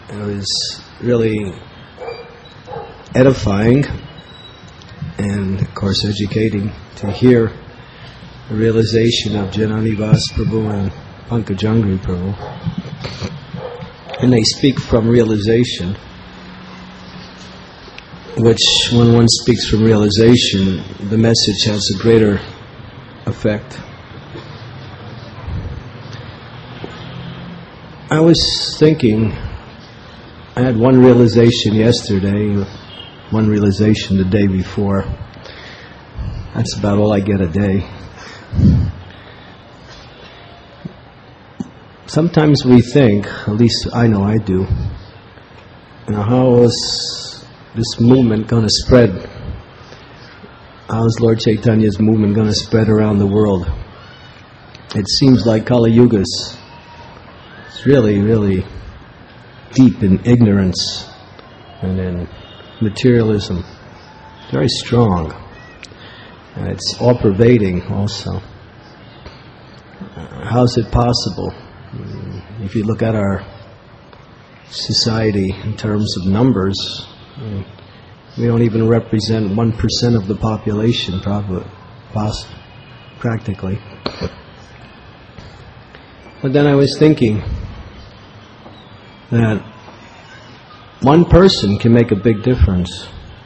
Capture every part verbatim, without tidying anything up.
It was really edifying and, of course, educating to hear the realization of Jananivas Prabhu and Pankajangri Prabhu. And they speak from realization, which when one speaks from realization, the message has a greater effect. I was thinking, I had one realization yesterday, one realization the day before. That's about all I get a day. Sometimes we think, at least I know I do, you know, how is this movement going to spread? How is Lord Chaitanya's movement going to spread around the world? It seems like Kali Yuga's it's really, really deep in ignorance and in materialism. Very strong. And it's all-pervading also. How is it possible? If you look at our society in terms of numbers, we don't even represent one percent of the population, probably, practically. But then I was thinking that one person can make a big difference.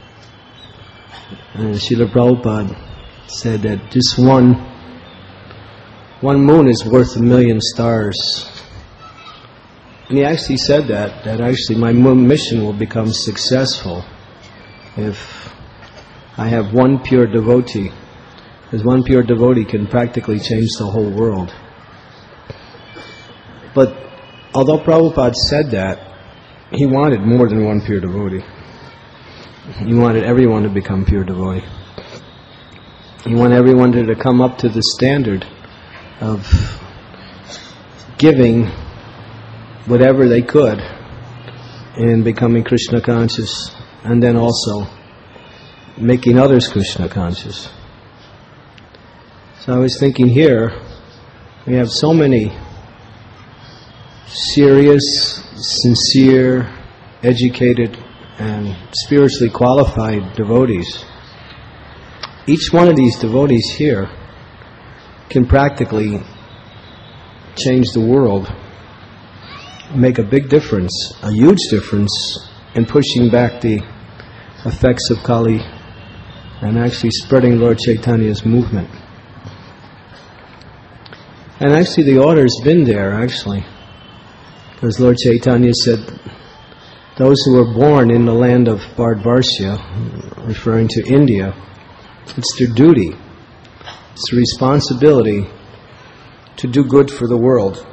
And Srila Prabhupada said that just one one moon is worth a million stars. And he actually said that, that actually my mission will become successful if I have one pure devotee. Because one pure devotee can practically change the whole world. But although Prabhupada said that, he wanted more than one pure devotee. He wanted everyone to become pure devotee. He wanted everyone to, to come up to the standard of giving whatever they could in becoming Krishna conscious, and then also making others Krishna conscious. So I was thinking here, we have so many serious, sincere, educated, and spiritually qualified devotees. Each one of these devotees here can practically change the world, make a big difference, a huge difference in pushing back the effects of Kali and actually spreading Lord Chaitanya's movement. And actually the order's been there, actually. Because Lord Chaitanya said, those who were born in the land of Bharatvarsya, referring to India, it's their duty, it's their responsibility to do good for the world.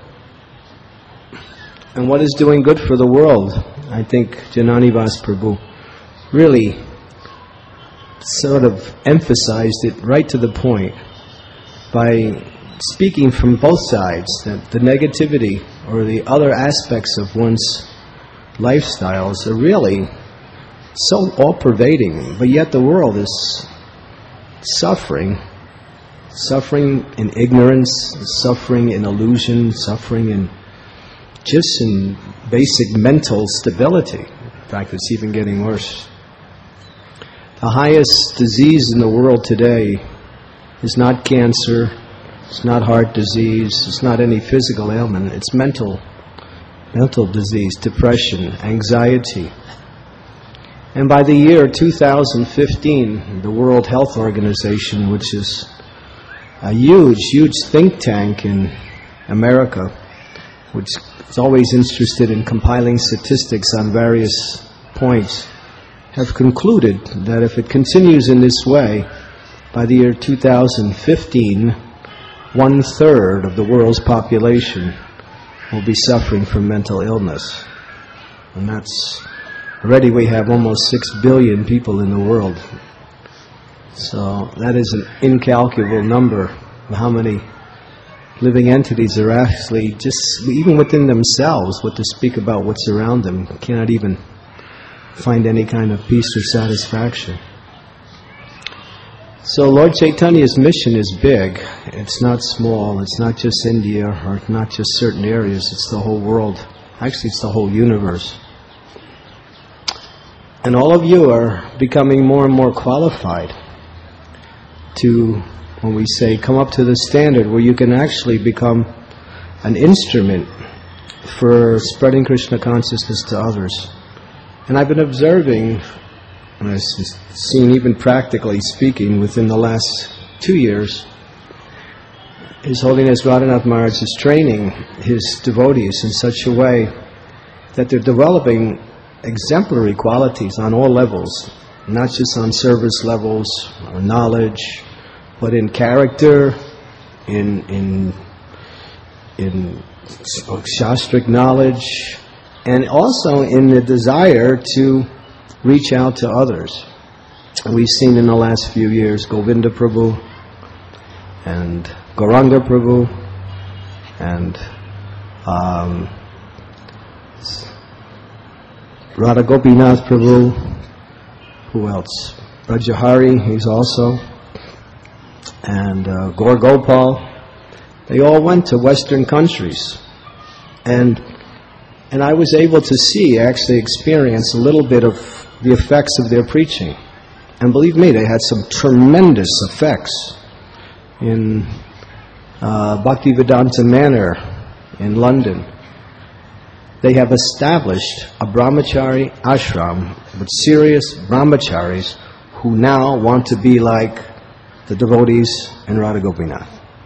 And what is doing good for the world? I think Jananivas Prabhu really sort of emphasized it right to the point by speaking from both sides, that the negativity or the other aspects of one's lifestyles are really so all-pervading, but yet the world is suffering, suffering in ignorance, suffering in illusion, suffering in just in basic mental stability. In fact, it's even getting worse. The highest disease in the world today is not cancer, it's not heart disease, it's not any physical ailment, it's mental mental disease, depression, anxiety. And by the year two thousand fifteen, the World Health Organization, which is a huge, huge think tank in America, which is always interested in compiling statistics on various points, have concluded that if it continues in this way, by the year two thousand fifteen, one-third of the world's population will be suffering from mental illness. And that's, already we have almost six billion people in the world. So that is an incalculable number of how many living entities are actually just, even within themselves, what to speak about what's around them, cannot even find any kind of peace or satisfaction. So Lord Chaitanya's mission is big. It's not small. It's not just India or not just certain areas. It's the whole world. Actually, it's the whole universe. And all of you are becoming more and more qualified to, when we say, come up to the standard where you can actually become an instrument for spreading Krishna consciousness to others. And I've been observing, and I've seen even practically speaking within the last two years, His Holiness Radhanath Maharaj is training his devotees in such a way that they're developing exemplary qualities on all levels, not just on service levels or knowledge, but in character, in in in shastric knowledge, and also in the desire to reach out to others. And we've seen in the last few years Govinda Prabhu and Gauranga Prabhu and um, Radha Gopinath Prabhu. Who else? Brajahari, he's also, and uh, Gaur Gopal. They all went to Western countries, and and I was able to see, actually experience a little bit of the effects of their preaching. And believe me, they had some tremendous effects. In uh, Bhaktivedanta Manor in London, they have established a brahmachari ashram with serious brahmacharis who now want to be like the devotees in Radha Gopinath.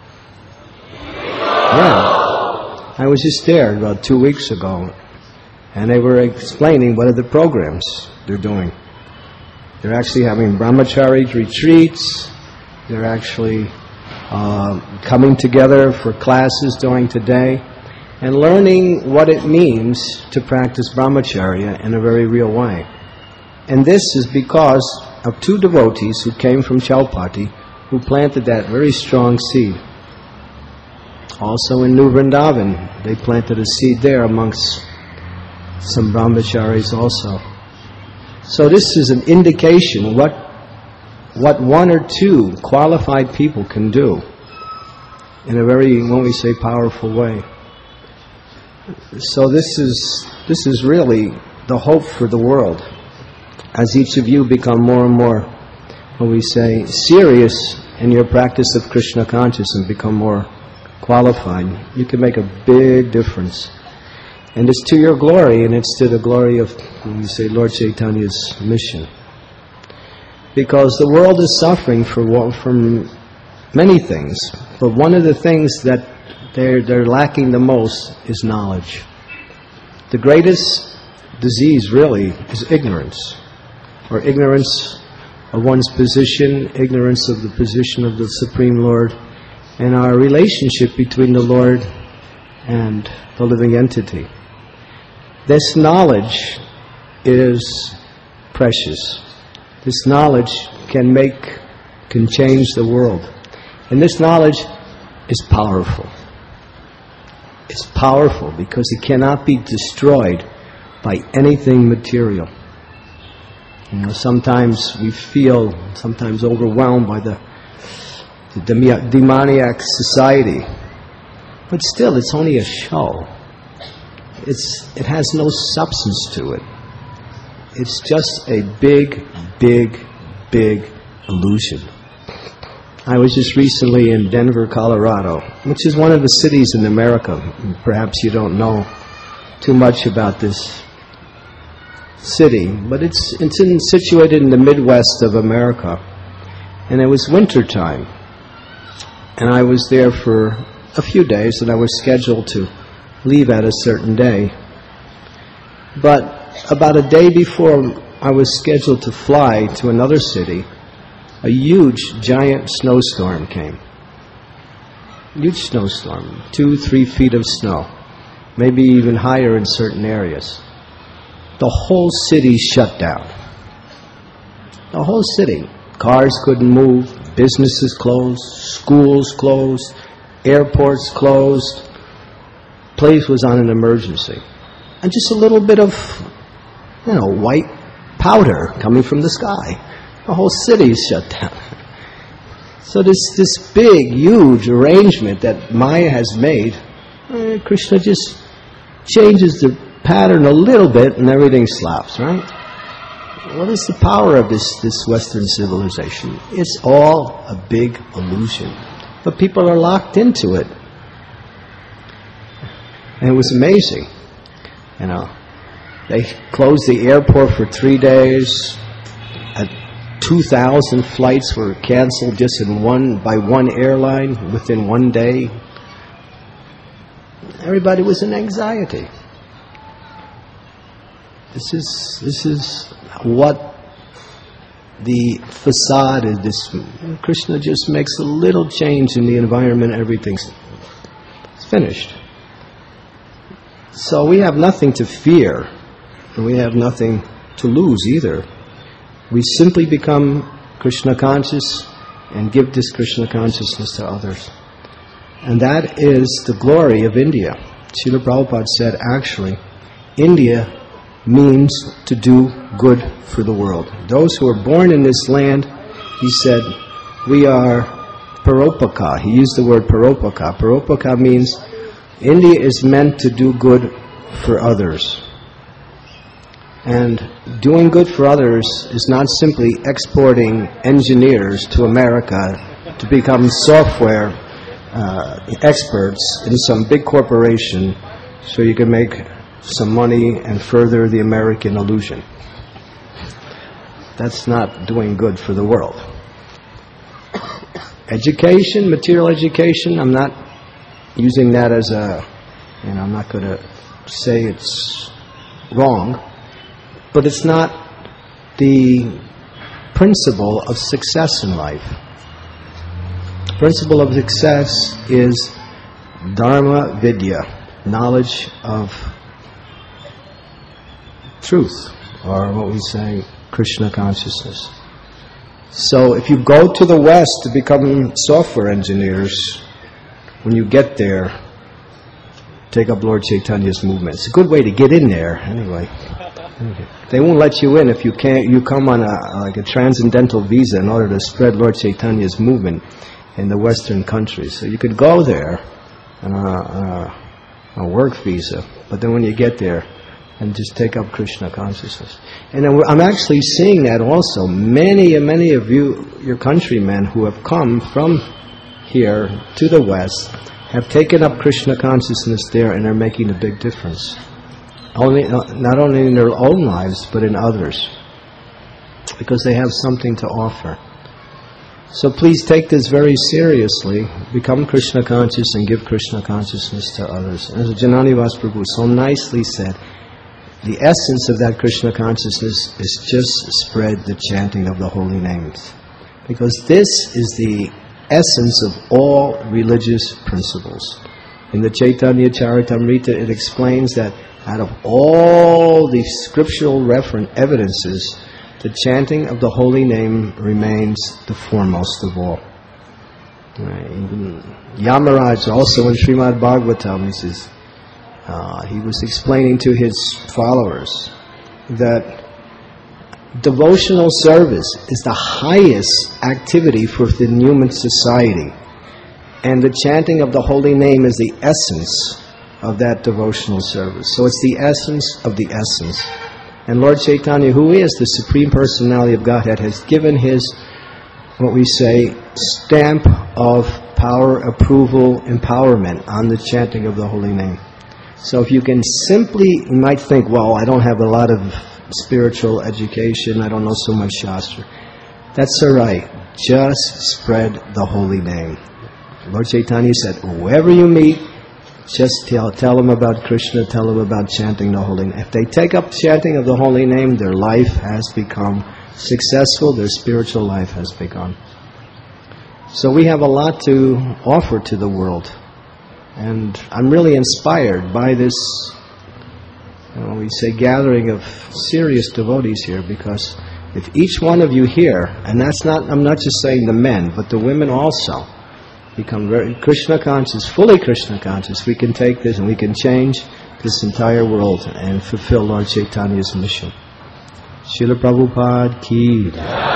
Yeah. I was just there about two weeks ago, and they were explaining what are the programs they're doing. They're actually having brahmachari retreats. They're actually uh, coming together for classes during today and learning what it means to practice brahmacharya in a very real way. And this is because of two devotees who came from Chaupati who planted that very strong seed. Also in New Vrindavan, they planted a seed there amongst some brahmacharis also. So this is an indication what what one or two qualified people can do in a very, when we say, powerful way. So this is this is really the hope for the world. As each of you become more and more, when we say, serious in your practice of Krishna consciousness and become more qualified, you can make a big difference. And it's to your glory, and it's to the glory of, when we say, Lord Chaitanya's mission. Because the world is suffering for, from many things, but one of the things that they're, they're lacking the most is knowledge. The greatest disease, really, is ignorance, or ignorance of one's position, ignorance of the position of the Supreme Lord, and our relationship between the Lord and the living entity. This knowledge is precious. This knowledge can make, can change the world. And this knowledge is powerful. It's powerful because it cannot be destroyed by anything material. You know, sometimes we feel sometimes overwhelmed by the, the demoniac society. But still, it's only a show. It's, it has no substance to it. It's just a big, big, big illusion. I was just recently in Denver, Colorado, which is one of the cities in America. Perhaps you don't know too much about this city, but it's it's in, situated in the Midwest of America. And it was winter time. And I was there for a few days, and I was scheduled to leave at a certain day. But about a day before I was scheduled to fly to another city, a huge, giant snowstorm came. Huge snowstorm, two, three feet of snow, maybe even higher in certain areas. The whole city shut down. The whole city. Cars couldn't move, businesses closed, schools closed, airports closed. Place was on an emergency. And just a little bit of, you know, white powder coming from the sky. The whole city is shut down. So this this big, huge arrangement that Maya has made, eh, Krishna just changes the pattern a little bit and everything slaps, right? what is the power of this, this Western civilization? It's all a big illusion. But people are locked into it. And it was amazing. You know, they closed the airport for three days. At two thousand flights were canceled just in one by one airline within one day. Everybody was in anxiety. This is this is what the facade is. This Krishna just makes a little change in the environment, everything's it's finished. So we have nothing to fear, and we have nothing to lose either. We simply become Krishna conscious and give this Krishna consciousness to others. And that is the glory of India. Srila Prabhupada said, actually, India means to do good for the world. Those who are born in this land, he said, we are paropaka. He used the word paropaka. Paropaka means India is meant to do good for others. And doing good for others is not simply exporting engineers to America to become software uh, experts in some big corporation so you can make some money and further the American illusion. That's not doing good for the world. Education, material education, I'm not using that as a, you know, I'm not going to say it's wrong, but it's not the principle of success in life. The principle of success is Dharma Vidya, knowledge of truth, or what we say, Krishna consciousness. So if you go to the West to become software engineers, when you get there, take up Lord Chaitanya's movement. It's a good way to get in there, anyway. They won't let you in if you can't. You come on a like a transcendental visa in order to spread Lord Chaitanya's movement in the Western countries. So you could go there on a, a, a work visa, but then when you get there, and just take up Krishna consciousness. And I'm actually seeing that also. Many and many of you, your countrymen who have come from here to the West, have taken up Krishna consciousness there and are making a big difference. Only, not only in their own lives, but in others. Because they have something to offer. So please take this very seriously. Become Krishna conscious and give Krishna consciousness to others. As Jananivas Prabhu so nicely said, the essence of that Krishna consciousness is just spread the chanting of the holy names. Because this is the essence of all religious principles. In the Chaitanya Charitamrita it explains that out of all the scriptural reference evidences, the chanting of the holy name remains the foremost of all. Right. Even Yamaraj, also in Srimad Bhagavatam, he says, Uh, he was explaining to his followers that devotional service is the highest activity for the human society, and the chanting of the holy name is the essence of that devotional service. So it's the essence of the essence. And Lord Chaitanya, who is the Supreme Personality of Godhead, has given his, what we say, stamp of power, approval, empowerment on the chanting of the holy name. So if you can simply, you might think, well, I don't have a lot of spiritual education, I don't know so much Shastra. That's all right. Just spread the holy name. Lord Chaitanya said, whoever you meet, just tell, tell them about Krishna, tell them about chanting the holy name. If they take up chanting of the holy name, their life has become successful, their spiritual life has begun. So we have a lot to offer to the world. And I'm really inspired by this, you know, we say, gathering of serious devotees here, because if each one of you here, and that's not, I'm not just saying the men, but the women also, become very Krishna conscious, fully Krishna conscious, we can take this and we can change this entire world and fulfill Lord Chaitanya's mission. Srila Prabhupada ki.